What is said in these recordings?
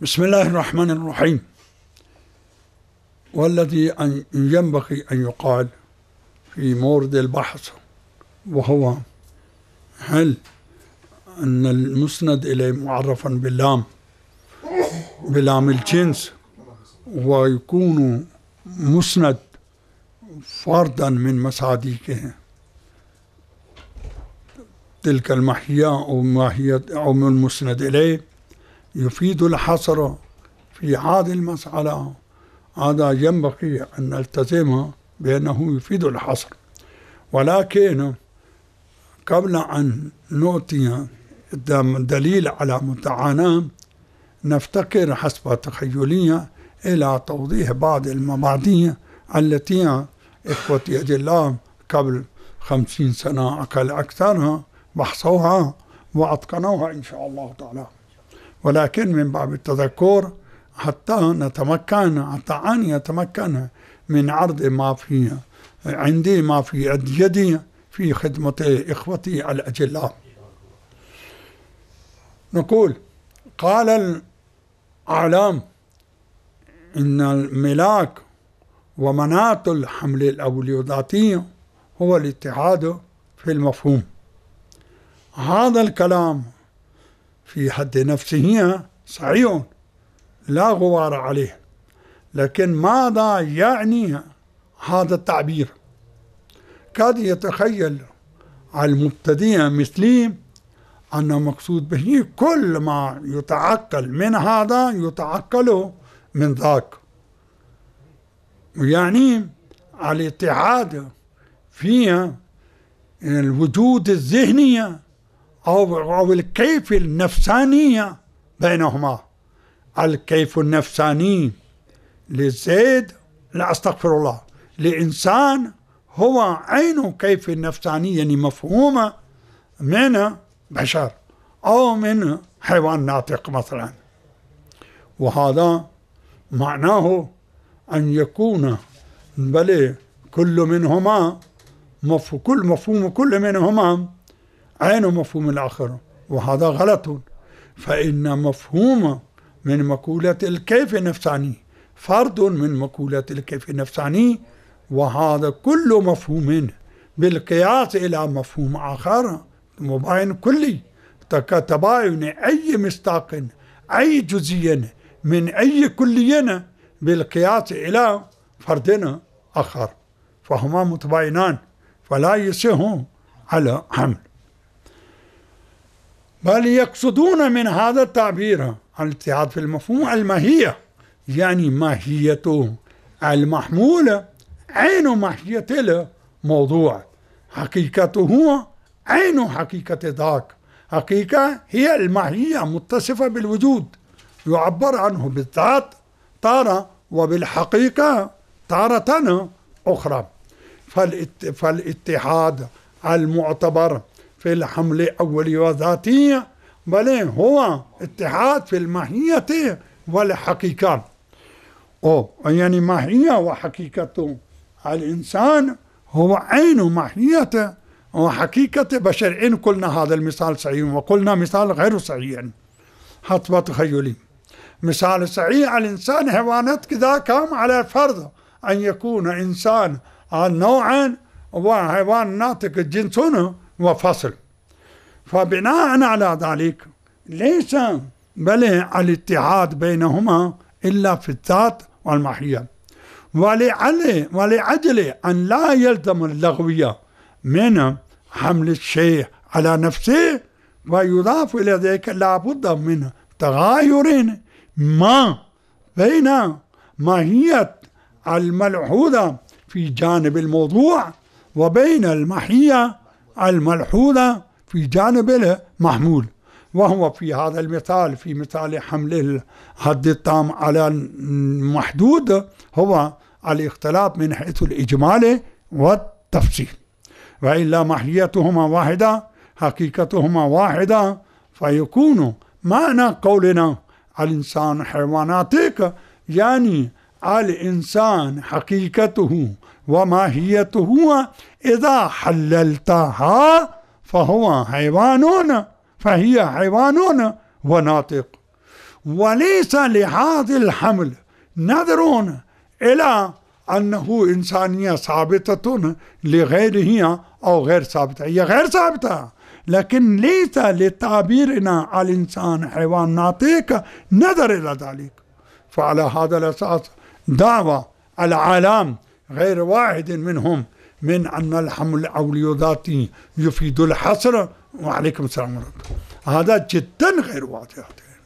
بسم الله الرحمن الرحيم. والذي ينبغي أن يقال في مورد البحث وهو هل أن المسند إليه معرفا بلام الجنس ويكون مسند فردا من مصادقه تلك المحية أو ماهية أو من المسند إليه يفيد الحصر في هذه المسألة. هذا ينبغي أن نلتزمه بأنه يفيد الحصر، ولكن قبل أن نؤتي دليل على مدعانا نفتكر حسب تخيلية إلى توضيح بعض المبادئ التي إخوتي أجلاء قبل 50 سنة أقل أكثرها بحثوها وأتقنوها إن شاء الله تعالى، ولكن من باب التذكر حتى أن يتمكن من عرض ما في عندي ما في يدي في خدمة إخوتي الأجلاء. نقول قال الأعلام إن الملاك ومناط الحمل الأوليوداتي هو الاتحاد في المفهوم. هذا الكلام في حد نفسه صحيح لا غبار عليه، لكن ماذا يعني هذا التعبير؟ قد يتخيل المبتدئ مثلي أن مقصود به كل ما يتعقل من هذا يتعقله من ذاك، يعني الاتحاد في الوجود الذهني أو الكيف النفسانية بينهما. الكيف النفساني لزيد لا أستغفر الله لإنسان هو عين كيف النفساني، يعني مفهومة من بشر أو من حيوان ناطق مثلا، وهذا معناه أن يكون بل كل منهما كل منهما عين مفهوم الآخر، وهذا غلط. فإن مفهوم من مقولة الكيف النفساني فرد من مقولة الكيف النفساني، وهذا كل مفهوم بالقياس إلى مفهوم آخر مباين كلي كتباين أي مصداق أي جزء من أي كلي بالقياس إلى فرد آخر، فهما متباينان فلا يصح على حمل. بل يقصدون من هذا التعبير الاتحاد في المفهوم الماهية، يعني ماهية المحمول عين ماهية الموضوع، حقيقته عين حقيقة ذاك. حقيقة هي الماهية متصفة بالوجود يعبر عنه بالذات تارة وبالحقيقة تارة أخرى. فالاتحاد المعتبر في الحمل الأولي وذاتي بل هو اتحاد في الماهية والحقيقة، يعني ماهية وحقيقة الإنسان هو عين ماهية وحقيقة بشر. إن قلنا هذا المثال صحيح وقلنا مثال غير صحيح حسب تخيلي. مثال صحيح الإنسان حيوانات كذا كام على الفرض أن يكون إنسان نوعا وحيوان ناطق جنس وفصل، فبناء على ذلك ليس بل الاتحاد بينهما إلا في الذات والماهية. ولأجل أن لا يلزم اللغوية من حمل الشيء على نفسه ويضاف إلى ذلك لابد من تغاير ما بين ماهية الملحوظة في جانب الموضوع وبين الماهية الملحوظة في جانب المحمول، وهو في هذا المثال في مثال حمل الحد التام على المحدود هو الاختلاف من حيث الإجمال والتفصيل، وإلا ماهيتهما واحدة حقيقتهما واحدة، فيكون معنى قولنا الإنسان حيواناتك يعني الإنسان حقيقته وماهيته إذا حللتها فهو حيوان فهي حيوان وناطق، وليس لهذا الحمل نظر إلى أنه إنسانية ثابتة لغيره أو غير ثابتة. هي غير ثابتة، لكن ليس لتعبيرنا على الإنسان حيوان ناطق نظر إلى ذلك. فعلى هذا الأساس دعوة العالم غير واحد منهم من أن الحمل الأولي ذاتي يفيد الحصر. وعليكم السلام ورحمة الله. هذا جدا غير واضح.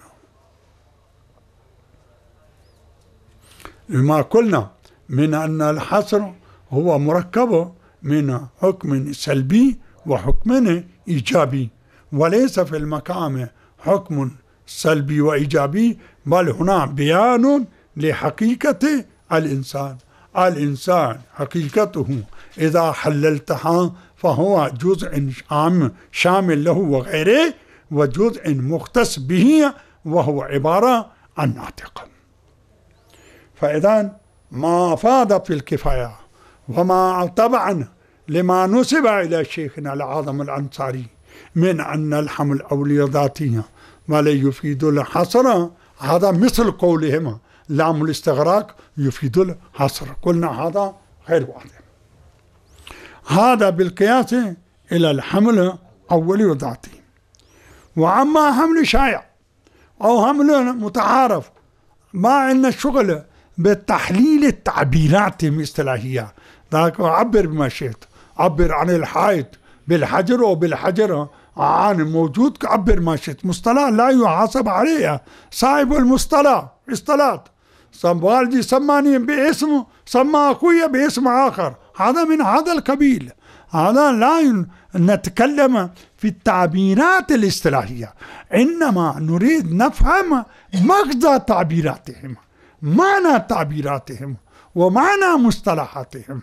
لما قلنا من أن الحصر هو مركب من حكم سلبي وحكم إيجابي، وليس في المقام حكم سلبي وإيجابي، بل هنا بيان لحقيقة الإنسان. الإنسان حقيقته إذا حللتها فهو جزء عام شامل له وغيره، وجزء مختص به وهو عبارة عن ناطق. فإذا ما أفاد في الكفاية وما طبعا لما نسب إلى شيخنا العظم الأنصاري من أن الحمل أولية ذاتية ولا يفيد الحصر، هذا مثل قولهما لام الاستغراق يفيد الحصر. قلنا هذا غير واضح. هذا بالقياس إلى الحمل أولي ذاتي. وأما حمل شائع أو حمل متعارف، ما أن الشغل بتحليل التعبيرات الاصطلاحية، ذاك عبر بما شئت، عبر عن الحائط بالحجر أو بالحجر عن موجود، عبر ما شئت. مصطلح لا يحاسب عليها صاحب المصطلح. اصطلاحات والدي سماني باسم، سمى أخوي باسم آخر، هذا من هذا القبيل. هذا لا نتكلم في التعبيرات الاصطلاحية، إنما نريد نفهم مغزى تعبيراتهم، معنى تعبيراتهم ومعنى مصطلحاتهم.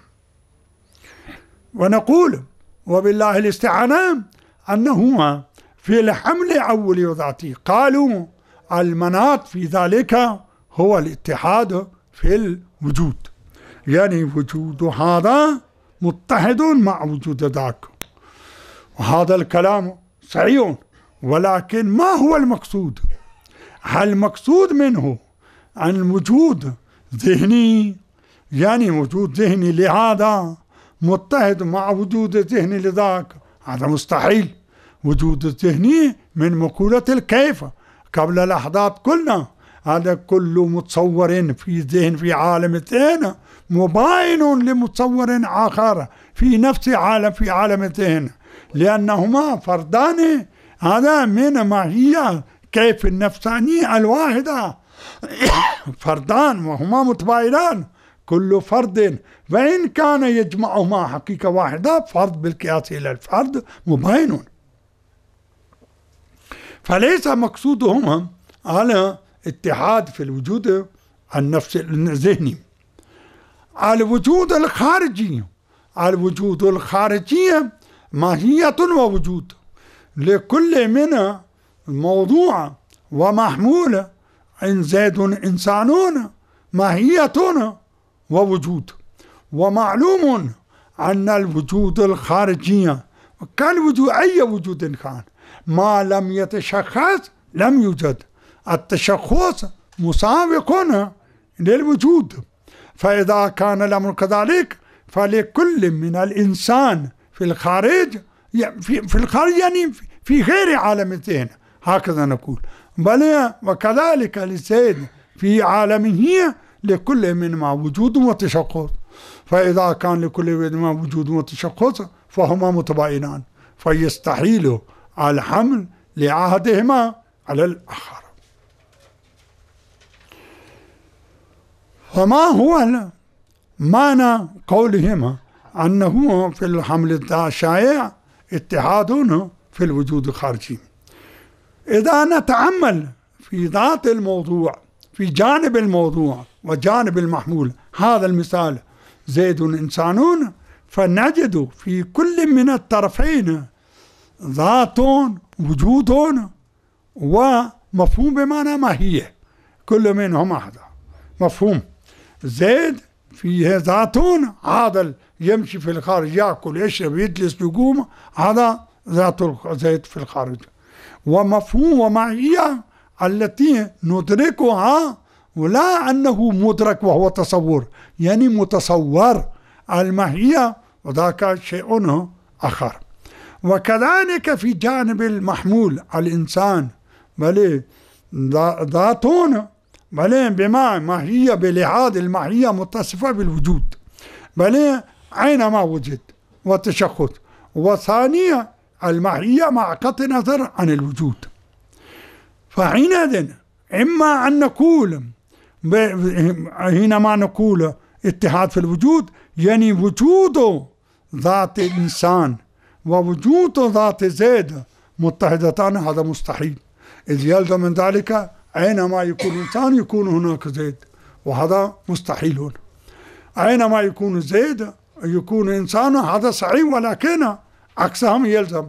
ونقول وبالله الاستعانة أنه في الحمل أولي ذاتي قالوا المناط في ذلك هو الاتحاد في الوجود، يعني وجود هذا متحد مع وجود ذاك. وهذا الكلام صحيح، ولكن ما هو المقصود؟ هل المقصود منه عن وجود ذهني، يعني وجود ذهني لهذا متحد مع وجود ذهني لذاك؟ هذا مستحيل. وجود الذهني من مقولة الكيف. قبل لحظات قلنا هذا كل متصور في ذهن في عالم الذهن مباين لمتصور آخر في نفس عالم في عالم الذهن، لأنهما فردان هذا من ماهية كيف النفسانية الواحدة. فردان وهما متباينان، كل فرد وإن كان يجمعهما حقيقة واحدة، فرد بالقياس إلى الفرد مباين. فليس مقصودهما على اتحاد في الوجود النفس الذهني. الوجود الخارجي، الوجود الخارجي ماهية ووجود لكل من موضوع ومحمول. إن زيد إنسانون ماهية ووجود. ومعلوم أن الوجود الخارجي كالوجود أي وجود كان ما لم يتشخص لم يوجد. التشخص مسابق للوجود. فإذا كان الأمر كذلك فلكل من الإنسان في الخارج، في الخارج يعني في غير عالم الذهن، هكذا نقول. بل وكذلك لزيد في عالمه لكل منهما وجود وتشخص. فإذا كان لكل منهما وجود وتشخص فهما متباينان، فيستحيل الحمل لأحدهما على الآخر. فما هو معنى قولهما أنه في الحمل الشائع اتحاد في الوجود الخارجي؟ إذا نتأمل في ذات الموضوع، في جانب الموضوع وجانب المحمول، هذا المثال زيد إنسانون، فنجد في كل من الطرفين ذات وجود ومفهوم بمعنى ماهية، كل منهم هذا مفهوم. زيد فيه ذات، هذا يمشي في الخارج يأكل يشرب يجلس يقوم، هذا ذات زيد في الخارج. ومفهوم وماهية التي ندركها، ولا أنه مدرك وهو تصور، يعني متصور الماهية، وذاك شيء آخر. وكذلك في جانب المحمول الإنسان بل ذاتون بل بما ماهية بلحاظ الماهية متصفة بالوجود بل أينما وجد وتشخص، وثانية الماهية مع قطع نظر عن الوجود. فحينئذ إما أن نقول حينما نقول اتحاد في الوجود يعني وجود ذات الإنسان ووجود ذات زيد متحدتان، هذا مستحيل، إذ يلزم من ذلك أينما يكون إنسان يكون هناك زيد، وهذا مستحيل. أينما يكون زيد يكون إنسان، هذا صحيح، ولكن عكسهم يلزم.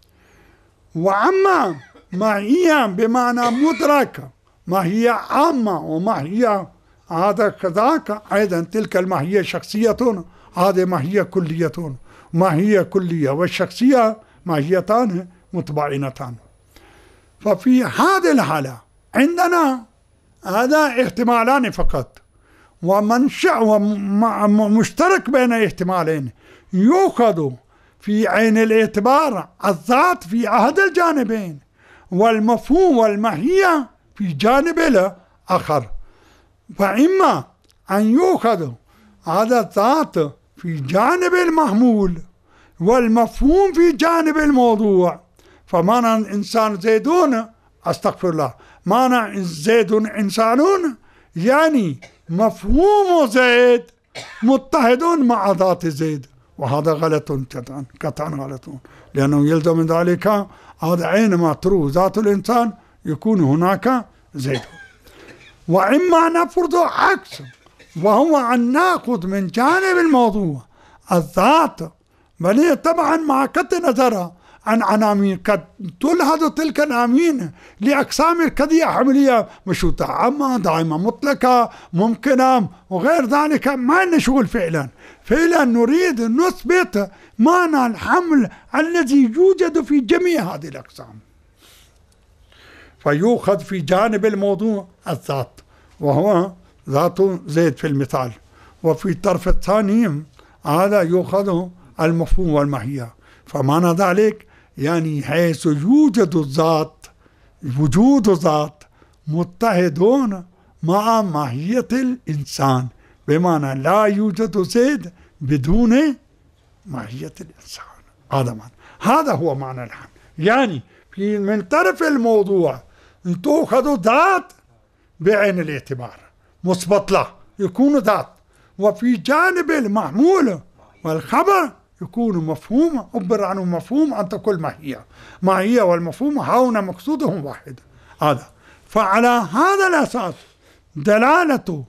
وأما ما هي بمعنى مدرك، ما هي عامة وما هي هذا كذاك أيضا، تلك الماهية شخصية، هذه ماهية كلية، ما هي كلية والشخصية ماهيتان متباينتان. ففي هذه الحالة عندنا هذا احتمالان فقط، ومنشأ ومشترك بين احتمالين، يؤخذ في عين الاعتبار الذات في أحد الجانبين، والمفهوم والماهية في جانب الآخر. فإما أن يؤخذ هذا الذات في جانب المحمول والمفهوم في جانب الموضوع. فمعنى إنسان زيدون، أستغفر الله، معنى زيد إنسانون يعني مفهوم زيد متحد مع ذات زيد، وهذا غلط قطعا غلط، لأنه يلزم من ذلك هذا أينما ترو ذات الإنسان يكون هناك زيد. وإما نفرض عكس، وهو أن نأخذ من جانب الموضوع الذات، بل طبعا مع قطع نظر عن عناوين، قد تلحظ تلك العناوين لأقسام القضية حملية مشروطة، عامة دائما مطلقة ممكنة وغير ذلك، ما نشغل فعلا نريد نثبت معنى الحمل الذي يوجد في جميع هذه الأقسام. فيؤخذ في جانب الموضوع الذات، وهو ذات زيد في المثال، وفي الطرف الثاني هذا يؤخذ المفهوم والماهية. فمعنى ذلك يعني حيث يوجد الذات، وجود ذات متحدون مع ماهية الإنسان، بمعنى لا يوجد زيد بدون ماهية الإنسان. هذا هو معنى الحمل، يعني من طرف الموضوع تأخذ ذات بعين الاعتبار مثبت له يكون ذات، وفي جانب المحمول والخبر يكون مفهوم، عبر عنه مفهوم أن تقول ماهية والمفهوم هنا مقصودهم واحد. هذا فعلى هذا الأساس دلالة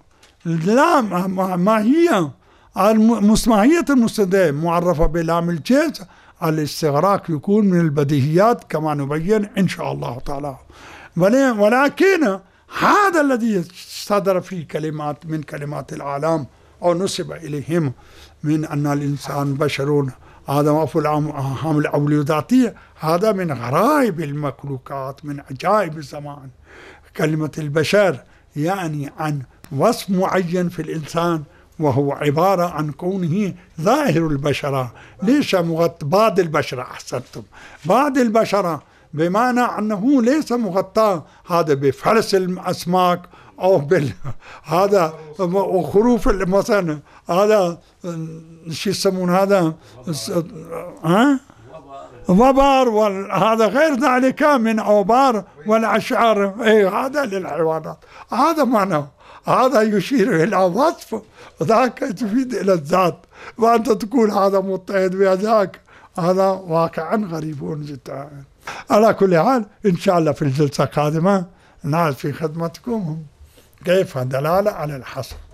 ماهية ماهية المستدعى معرفة بلام الجنس، الاستغراق يكون من البديهيات كما نبين إن شاء الله تعالى. ولكن هذا الذي صدر فيه كلمات من كلمات العالم أو نسب إليهم من أن الإنسان بشر، هذا مفهوم حمل أولية ذاتية، هذا من غرائب المخلوقات، من عجائب الزمان. كلمة البشر يعني عن وصف معين في الإنسان، وهو عبارة عن كونه ظاهر البشرة، ليس بعض البشرة. أحسنتم، بعض البشرة بمعنى أنه ليس مغطى هذا بفلس الأسماك أو هذا خروف مثلا، هذا شو يسمون هذا وبار، وهذا غير ذلك من أوبار والأشعار، هذا للحيوانات، هذا معناه، هذا يشير إلى وصف، ذاك تفيد إلى الذات، وأنت تقول هذا متحد بذاك، هذا واقعا غريب جدا. على كل حال إن شاء الله في الجلسة القادمة نعرف في خدمتكم كيف دلالة على الحصر.